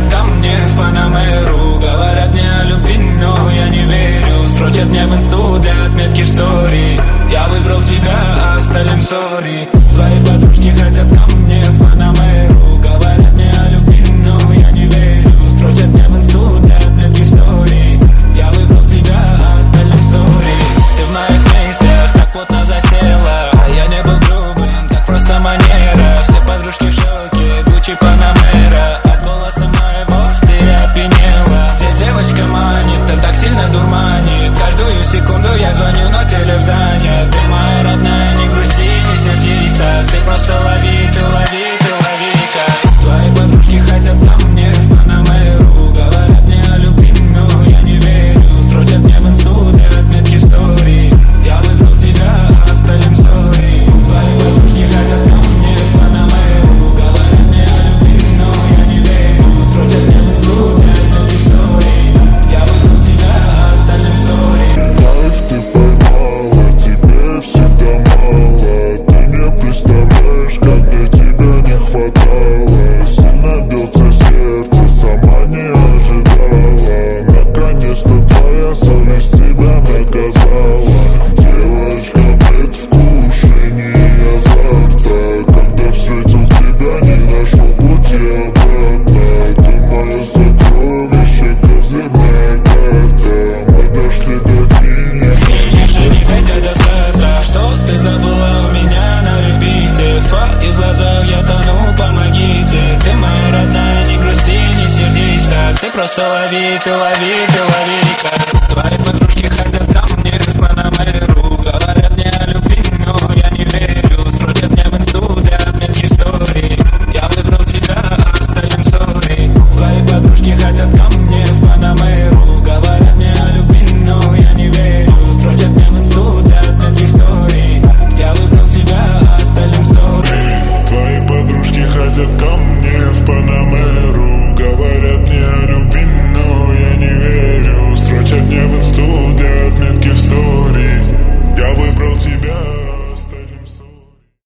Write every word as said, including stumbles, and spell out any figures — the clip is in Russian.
хотят ко мне в Панамеру. Говорят мне о любви, но я не верю. Строчат мне в инсту для отметки в стори. Я выбрал тебя, а остальным сори. Твои подружки хотят ко мне в Панамеру. Говорят мне о любви, но я не верю. Строчат мне в инсту для отметки в стори. Я выбрал тебя, а остальным сори. Ты в моих мыслях так плотно засела, а я не был грубым, так просто манера. Все подружки в шоке, Гуччи, Панамера. От голоса моего ты опьянела. Где девочка манит, ты так сильно дурманит. Каждую секунду я звоню, но телефон занят. Ты моя родная, не грусти, не сердись так. Ты просто лови, ты лови, ты лови-ка. Твои подружки хотят ко мне в Панамеру. Говорят мне о любви, но я не верю. Строчат мне в инсту для отметки в стори. Я выбрал тебя, а остальным сори. Твои подружки хотят ко мне в Панамеру. Говорят мне о любви, но я не верю. Строчат мне в инсту для отметки в стори. Я выбрал тебя, а остальным сори. Кайф ты поймала, тебе всегда мало. Ты не представляешь, как мне тебя не хватало. Сильно бьется сердце, сама не ожидала. Наконец-то твоя совесть тебя наказала. Девочка, предвкушение азарта. Когда встретил тебя, не нашел пути обратно. Ты мое сокровище, козырная карта. Мы дошли до финиша. Финиша, не дойдя до старта. Что ты забыла у меня на репите? В твоих глазах я тону, помогите. Ты моя родная, не грусти, не сердись так. Ты просто лови, ты лови, ты лови-ка. Твои подружки